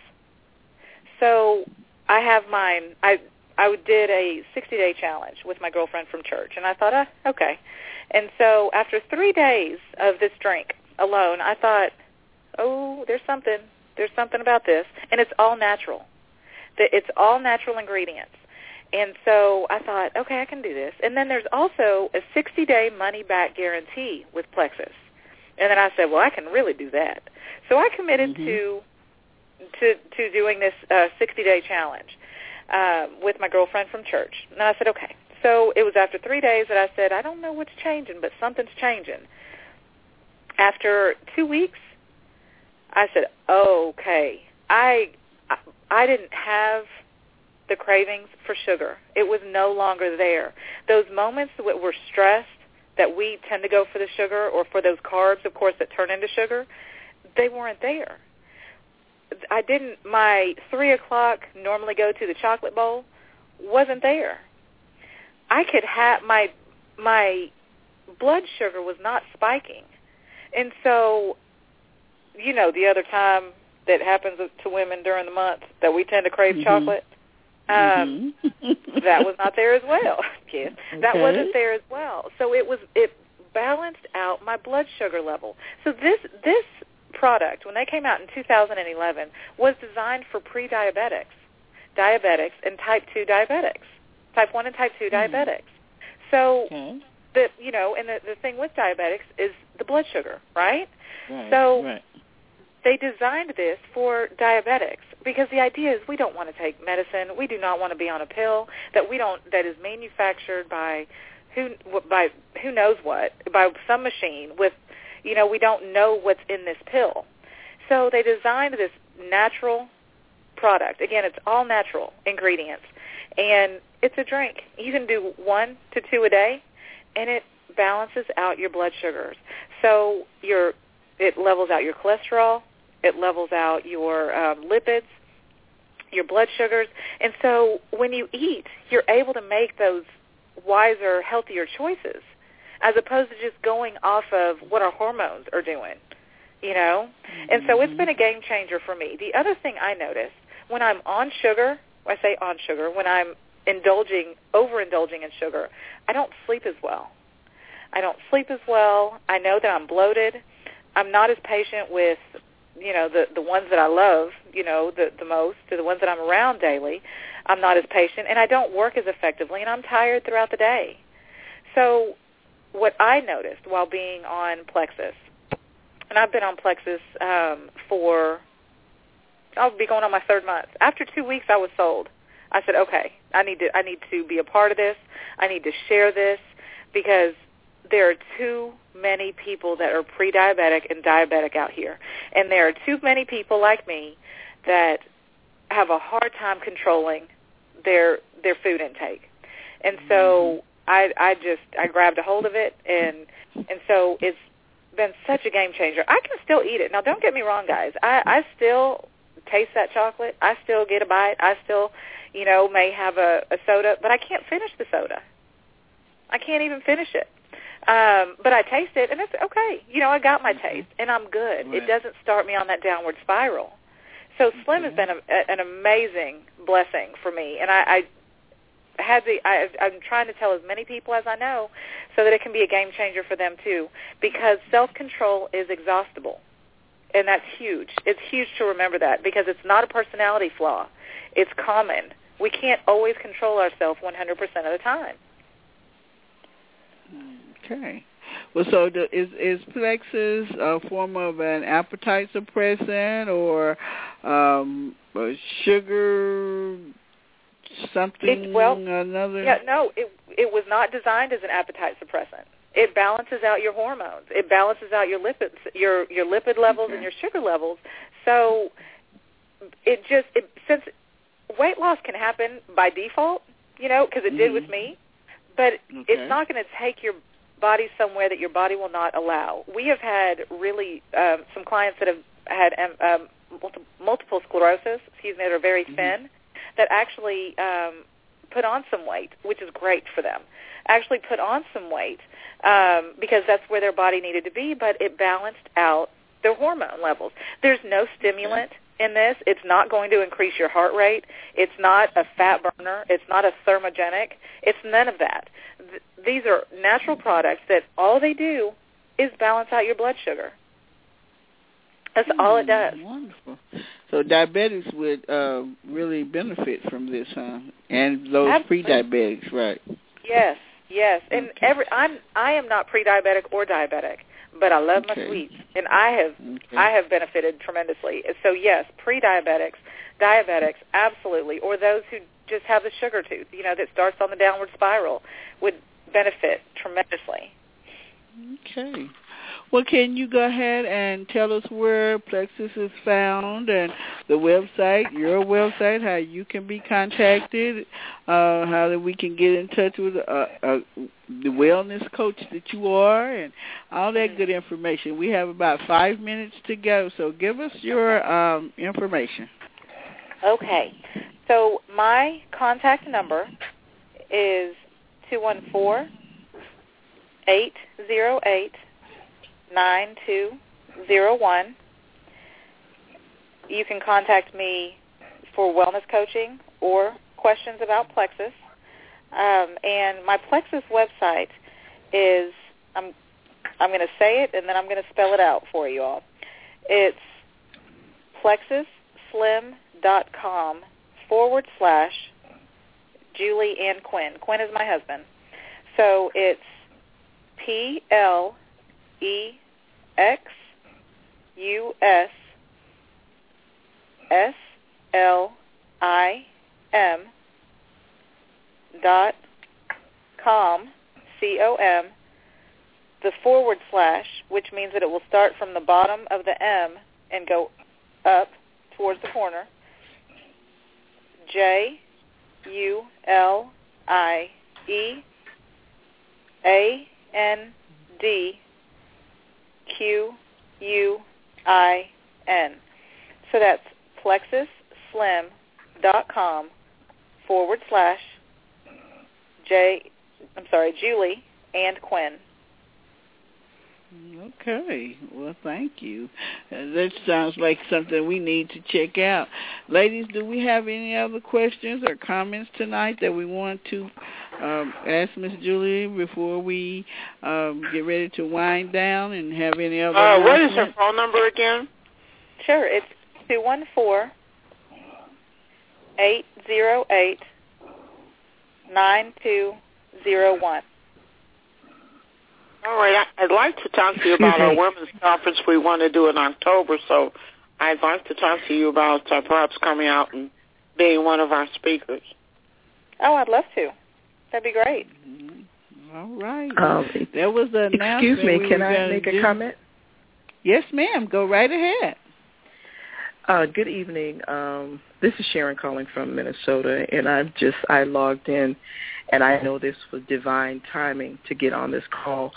So I have mine. I did a 60-day challenge with my girlfriend from church, and I thought, okay. And so after 3 days of this drink alone, I thought, there's something about this, and it's all natural. It's all natural ingredients. And so I thought, okay, I can do this. And then there's also a 60-day money-back guarantee with Plexus. And then I said, well, I can really do that. So I committed to doing this 60-day challenge with my girlfriend from church. And I said, okay. So it was after 3 days that I said, I don't know what's changing, but something's changing. After 2 weeks, I said, okay, I didn't have the cravings for sugar. It was no longer there. Those moments that were stressed, that we tend to go for the sugar or for those carbs, of course, that turn into sugar, they weren't there. My 3 o'clock normally go to the chocolate bowl wasn't there. I could have, my blood sugar was not spiking. And so, the other time that happens to women during the month that we tend to crave chocolate, that was not there as well. Yes, that wasn't there as well. So it balanced out my blood sugar level. So this product, when they came out in 2011, was designed for pre-diabetics, diabetics, and type 2 diabetics, type 1 and type 2 diabetics. So and the thing with diabetics is the blood sugar, right? So they designed this for diabetics because the idea is we don't want to take medicine. We do not want to be on a pill that is manufactured by who knows what, by some machine with, we don't know what's in this pill. So they designed natural product. Again, it's all natural ingredients. And it's a drink. You can do 1 to 2 a day, and it balances out your blood sugars. So it levels out your cholesterol. It levels out your lipids, your blood sugars. And so when you eat, you're able to make those wiser, healthier choices as opposed to just going off of what our hormones are doing, you know? And so it's been a game changer for me. The other thing I noticed, when I'm on sugar, I say on sugar, when I'm overindulging in sugar, I don't sleep as well. I know that I'm bloated. I'm not as patient with, you know, the ones that I love, you know, the most, the ones that I'm around daily. I'm not as patient, and I don't work as effectively, and I'm tired throughout the day. So what I noticed while being on Plexus, and I've been on Plexus I'll be going on my 3rd month. After 2 weeks, I was sold. I said, okay, I need to be a part of this. I need to share this because there are too many people that are pre-diabetic and diabetic out here. And there are too many people like me that have a hard time controlling their food intake. And so I grabbed a hold of it, and so it's been such a game changer. I can still eat it. Now, don't get me wrong, guys. I still taste that chocolate. I still get a bite. I still, you know, may have a soda, but I can't finish the soda. I can't even finish it. But I taste it, and it's okay. You know, I got my taste, and I'm good. Right. It doesn't start me on that downward spiral. So Slim has been an amazing blessing for me, and I'm trying to tell as many people as I know so that it can be a game changer for them too, because self-control is exhaustible, and that's huge. It's huge to remember that because it's not a personality flaw. It's common. We can't always control ourselves 100% of the time. Okay. Well, so is Plexus a form of an appetite suppressant or sugar something? Another? Yeah, no. It was not designed as an appetite suppressant. It balances out your hormones. It balances out your lipids, your lipid levels and your sugar levels. So since weight loss can happen by default, you know, because it did with me, but it's not going to take your body somewhere that your body will not allow. We have had really some clients that have had multiple sclerosis, that are very thin, that actually put on some weight, which is great for them. Actually put on some weight because that's where their body needed to be, but it balanced out their hormone levels. There's no stimulant in this. It's not going to increase your heart rate. It's not a fat burner. It's not a thermogenic. It's none of that. These are natural products that all they do is balance out your blood sugar. That's all it does. Wonderful. So diabetics would really benefit from this, huh? And those pre-diabetics, right? Yes. And I am not pre-diabetic or diabetic, but I love my sweets, and I have benefited tremendously. So yes, pre-diabetics, diabetics, absolutely, or those who just have the sugar tooth, you know, that starts on the downward spiral, would benefit tremendously. Okay. Well, can you go ahead and tell us where Plexus is found and the website, your website, how you can be contacted, how that we can get in touch with the wellness coach that you are, and all that good information. We have about 5 minutes to go, so give us your information. Okay. So my contact number is 214-808-9201. You can contact me for wellness coaching or questions about Plexus. And my Plexus website is, I'm going to say it and then I'm going to spell it out for you all. It's plexusslim.com/Julie Ann Quinn. Quinn is my husband. So it's PLEXUSSLIM.com, COM, the /, which means that it will start from the bottom of the M and go up towards the corner, JuliEandQuin. So that's plexusslim.com/Julie and Quinn. Okay. Well, thank you. That sounds like something we need to check out. Ladies, do we have any other questions or comments tonight that we want to ask Miss Julie before we get ready to wind down and have any other what is her phone number again? Sure. It's 214-808-9201. All right, I'd like to talk to you about our women's conference we want to do in October, so I'd like to talk to you about perhaps coming out and being one of our speakers. Oh, I'd love to. That'd be great. All right. There was an announcement. Excuse me, can I make a comment? Yes, ma'am. Go right ahead. Good evening. This is Sharon calling from Minnesota, and I logged in, and I know this was divine timing to get on this call.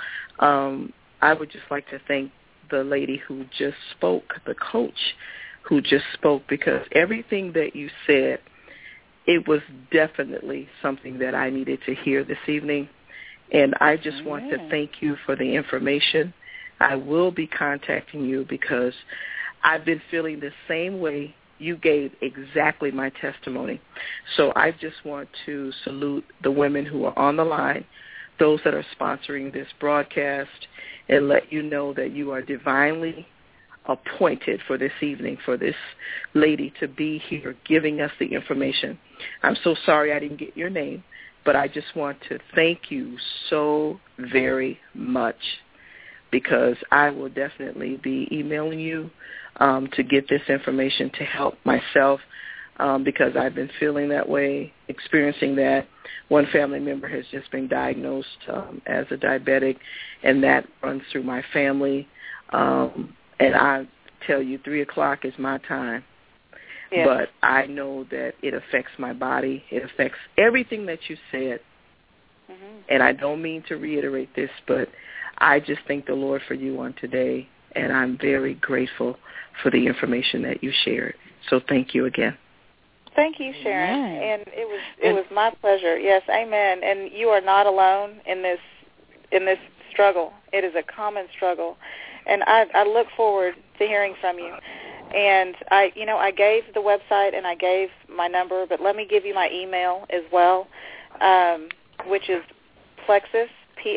I would just like to thank the lady who just spoke, the coach who just spoke, because everything that you said, it was definitely something that I needed to hear this evening. And I just want to thank you for the information. I will be contacting you because I've been feeling the same way. You gave exactly my testimony. So I just want to salute the women who are on the line, those that are sponsoring this broadcast, and let you know that you are divinely appointed for this evening, for this lady to be here giving us the information. I'm so sorry I didn't get your name, but I just want to thank you so very much, because I will definitely be emailing you to get this information to help myself, because I've been feeling that way, experiencing that. One family member has just been diagnosed as a diabetic, and that runs through my family. And I tell you, 3 o'clock is my time. Yes. But I know that it affects my body. It affects everything that you said. Mm-hmm. And I don't mean to reiterate this, but I just thank the Lord for you on today, and I'm very grateful for the information that you shared. So thank you again. Thank you, Sharon. Amen. And it was my pleasure. Yes, amen. And you are not alone in this struggle. It is a common struggle. And I look forward to hearing from you. And I gave the website and I gave my number, but let me give you my email as well, which is Plexus,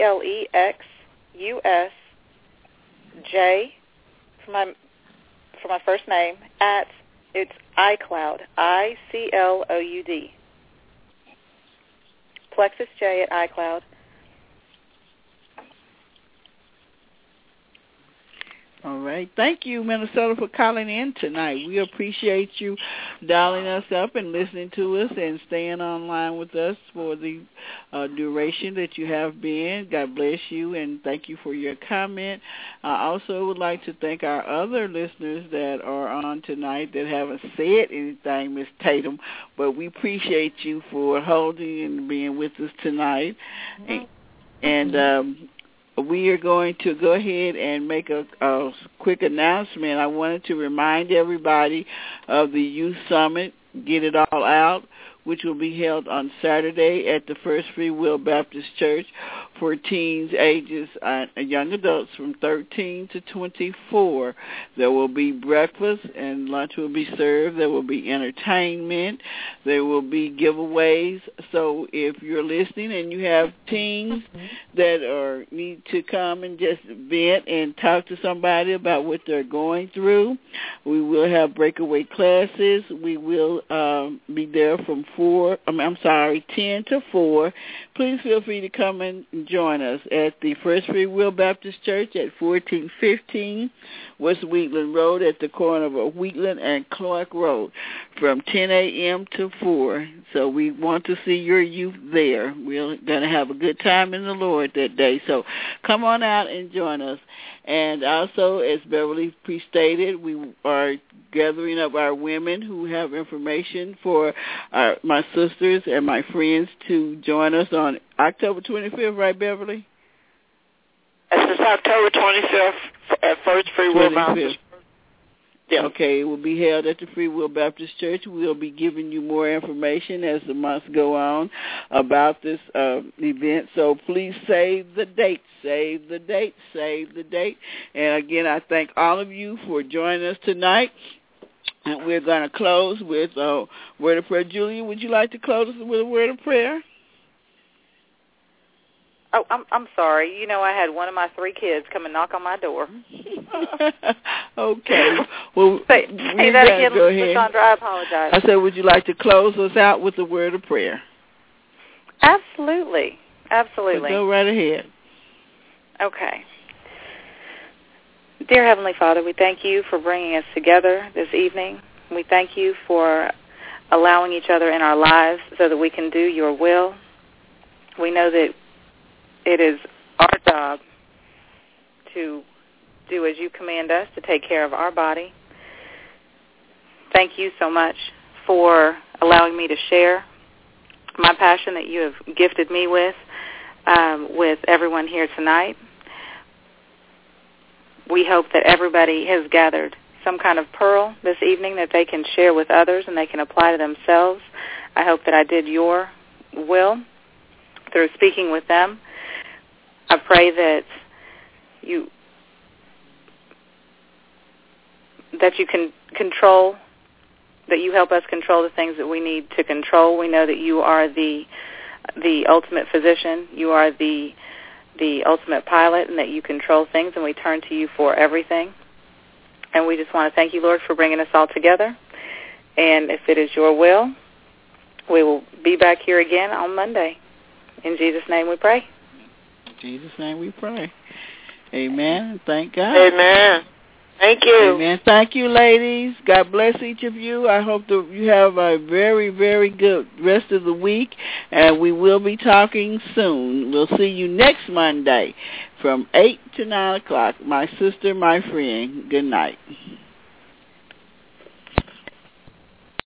PLEXUSJ, for my first name, at, it's iCloud, ICLOUD. PlexusJ at iCloud. All right. Thank you, Minnesota, for calling in tonight. We appreciate you dialing us up and listening to us and staying online with us for the duration that you have been. God bless you, and thank you for your comment. I also would like to thank our other listeners that are on tonight that haven't said anything, Ms. Tatum, but we appreciate you for holding and being with us tonight. Mm-hmm. And we are going to go ahead and make a quick announcement. I wanted to remind everybody of the Youth Summit, Get It All Out, which will be held on Saturday at the First Free Will Baptist Church for teens ages young adults from 13 to 24. There will be breakfast and lunch will be served. There will be entertainment. There will be giveaways. So if you're listening and you have teens that need to come and just vent and talk to somebody about what they're going through, we will have breakaway classes. We will be there from 10 to 4. please feel free to come and join us at the First Free Will Baptist Church at 1415 West Wheatland Road at the corner of Wheatland and Clark Road from 10 a.m. to 4. So we want to see your youth there. We're going to have a good time in the Lord that day. So come on out and join us. And also, as Beverly pre-stated, we are gathering up our women who have information for my sisters and my friends to join us on October 25th, right, Beverly? It's October 25th at First Free Will Baptist. Yeah. Okay, it will be held at the Free Will Baptist Church. We'll be giving you more information as the months go on about this event. So please save the date, save the date, save the date. And again, I thank all of you for joining us tonight. And we're going to close with a word of prayer. Julia, would you like to close us with a word of prayer? Oh, I'm sorry. You know, I had one of my 3 kids come and knock on my door. Okay. Well, say that again, go ahead. Chandra. I apologize. I said, would you like to close us out with a word of prayer? Absolutely. Absolutely. Go right ahead. Okay. Dear Heavenly Father, we thank you for bringing us together this evening. We thank you for allowing each other in our lives so that we can do your will. We know that it is our job to do as you command us, to take care of our body. Thank you so much for allowing me to share my passion that you have gifted me with everyone here tonight. We hope that everybody has gathered some kind of pearl this evening that they can share with others and they can apply to themselves. I hope that I did your will through speaking with them. I pray that you can control, that you help us control the things that we need to control. We know that you are the ultimate physician. You are the ultimate pilot, and that you control things, and we turn to you for everything. And we just want to thank you, Lord, for bringing us all together. And if it is your will, we will be back here again on Monday. In Jesus' name we pray. In Jesus' name we pray. Amen. Thank God. Amen. Thank you. Amen. Thank you, ladies. God bless each of you. I hope that you have a very, very good rest of the week, and we will be talking soon. We'll see you next Monday from 8 to 9 o'clock. My sister, my friend. Good night.